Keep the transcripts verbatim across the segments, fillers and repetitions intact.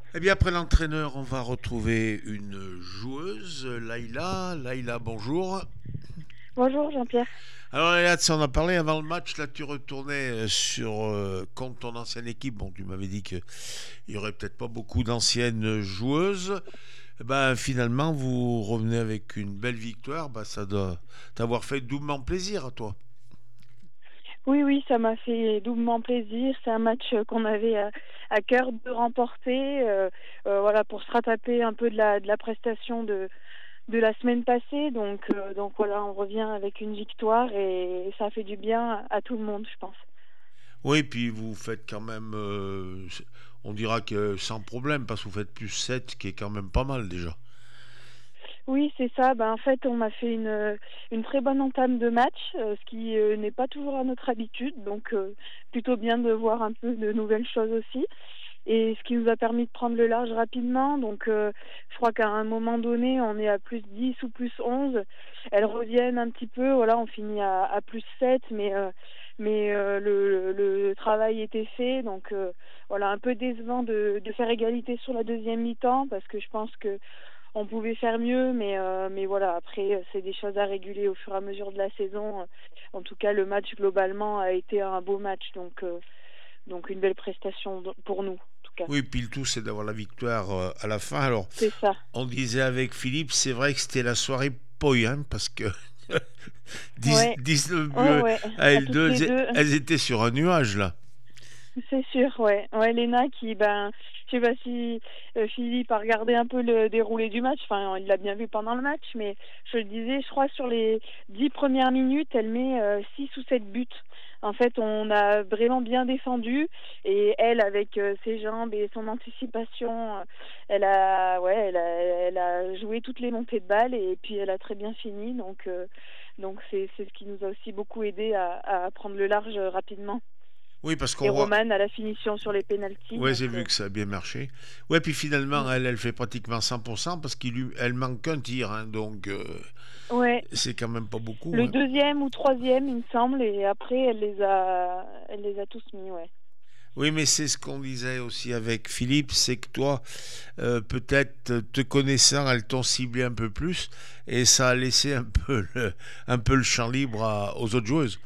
Eh bien, après l'entraîneur, on va retrouver une joueuse, Laïla. Laïla, bonjour. Bonjour Jean-Pierre. Alors, Laïla, tu en as parlé avant le match. Là, tu retournais euh, sur euh, contre ton ancienne équipe. Bon, tu m'avais dit qu'il y aurait peut-être pas beaucoup d'anciennes joueuses. Eh ben, finalement, vous revenez avec une belle victoire. Ben, ça doit t'avoir fait doublement plaisir à toi. Oui, oui, ça m'a fait doublement plaisir. C'est un match euh, qu'on avait à, à cœur de remporter, euh, euh, voilà, pour se rattraper un peu de la, de la prestation de, de la semaine passée. Donc, euh, donc voilà, on revient avec une victoire et ça fait du bien à tout le monde, je pense. Oui, puis vous faites quand même, euh, on dira que sans problème, parce que vous faites plus sept, qui est quand même pas mal déjà. Oui, c'est ça. Ben, en fait, on a fait une, une très bonne entame de match, euh, ce qui euh, n'est pas toujours à notre habitude. Donc, euh, plutôt bien de voir un peu de nouvelles choses aussi. Et ce qui nous a permis de prendre le large rapidement. Donc, euh, je crois qu'à un moment donné, on est à plus dix ou plus onze. Elles reviennent un petit peu. Voilà, on finit à, à plus sept, mais, euh, mais euh, le, le, le travail était fait. Donc, euh, voilà, un peu décevant de, de faire égalité sur la deuxième mi-temps parce que je pense que on pouvait faire mieux, mais, euh, mais voilà, après, c'est des choses à réguler au fur et à mesure de la saison. En tout cas, le match, globalement, a été un beau match. Donc, euh, donc une belle prestation pour nous, en tout cas. Oui, puis le tout, c'est d'avoir la victoire euh, à la fin. Alors, C'est ça. on disait avec Philippe, c'est vrai que c'était la soirée poille, hein, parce que dix, Ouais, dix-neuf ouais, buts ouais, à à elles toutes deux, les elles deux. elles étaient sur un nuage, là. C'est sûr, ouais. Ouais, Léna qui, ben, je sais pas si euh, Philippe a regardé un peu le déroulé du match. Enfin, il l'a bien vu pendant le match, mais je le disais, je crois sur les dix premières minutes, elle met euh, six ou sept buts. En fait, on a vraiment bien défendu et elle, avec euh, ses jambes et son anticipation, euh, elle a, ouais, elle a, elle a joué toutes les montées de balles et puis elle a très bien fini. Donc, euh, donc c'est, c'est ce qui nous a aussi beaucoup aidé à, à prendre le large rapidement. Oui, parce Et qu'on voit. Romane à la finition sur les pénaltys. Ouais, Donc, j'ai vu euh, que ça a bien marché. Ouais, puis finalement, mm. elle, elle fait pratiquement cent pour cent parce qu'il lui, elle manque qu'un tir, hein, donc euh, Ouais, c'est quand même pas beaucoup, le hein. deuxième ou troisième, il me semble, et après, elle les a, elle les a tous mis, ouais. Oui, mais c'est ce qu'on disait aussi avec Philippe, c'est que toi, euh, peut-être te connaissant, elles t'ont ciblé un peu plus et ça a laissé un peu le, un peu le champ libre à- aux autres joueuses.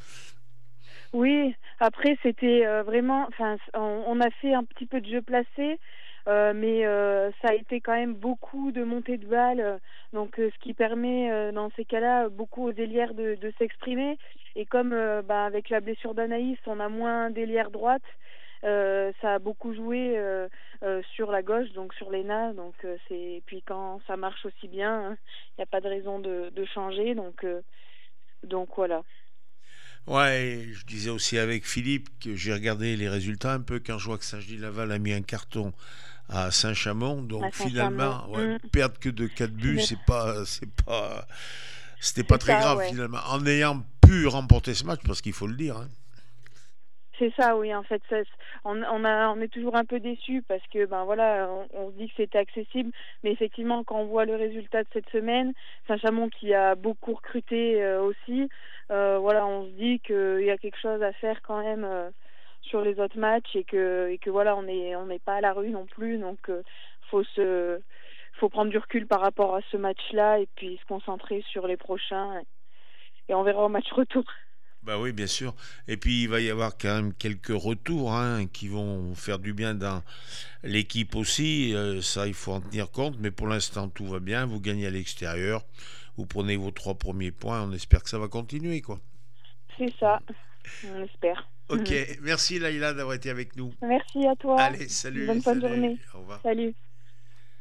Oui, après, c'était euh, vraiment, enfin, on, on a fait un petit peu de jeu placé, euh, mais euh, ça a été quand même beaucoup de montées de balles, euh, donc euh, ce qui permet, euh, dans ces cas-là, beaucoup aux ailières de, de s'exprimer. Et comme, euh, bah, avec la blessure d'Anaïs, on a moins d'ailière droite, euh, ça a beaucoup joué euh, euh, sur la gauche, donc sur l'E N A. Donc euh, c'est, puis quand ça marche aussi bien, il n'y a pas de raison de, de changer. Donc, euh, donc voilà. Ouais, et je disais aussi avec Philippe que j'ai regardé les résultats un peu quand je vois que Saint-Gilles-Laval a mis un carton à Saint-Chamond. À Donc Saint-Chamond. finalement, ouais, Mm. perdre que de quatre buts, Final- c'est pas, c'est pas, c'était pas C'est très ça, grave ouais. finalement. En ayant pu remporter ce match, parce qu'il faut le dire, hein. C'est ça, oui. En fait, ça, on, on a, on est toujours un peu déçu parce que, ben voilà, on, on se dit que c'était accessible, mais effectivement, quand on voit le résultat de cette semaine, Saint-Chamond qui a beaucoup recruté euh, aussi, euh, voilà, on se dit qu'il y a quelque chose à faire quand même euh, sur les autres matchs et que, et que voilà, on est, on n'est pas à la rue non plus, donc euh, faut se, faut prendre du recul par rapport à ce match-là et puis se concentrer sur les prochains et on verra au match retour. Bah oui, bien sûr. Et puis il va y avoir quand même quelques retours, hein, qui vont faire du bien dans l'équipe aussi. Euh, ça, il faut en tenir compte. Mais pour l'instant, tout va bien. Vous gagnez à l'extérieur. Vous prenez vos trois premiers points. On espère que ça va continuer, quoi. C'est ça, on espère. Ok, merci Laïla d'avoir été avec nous. Merci à toi. Allez, salut, Bonne fin de salut, journée. au revoir. Salut.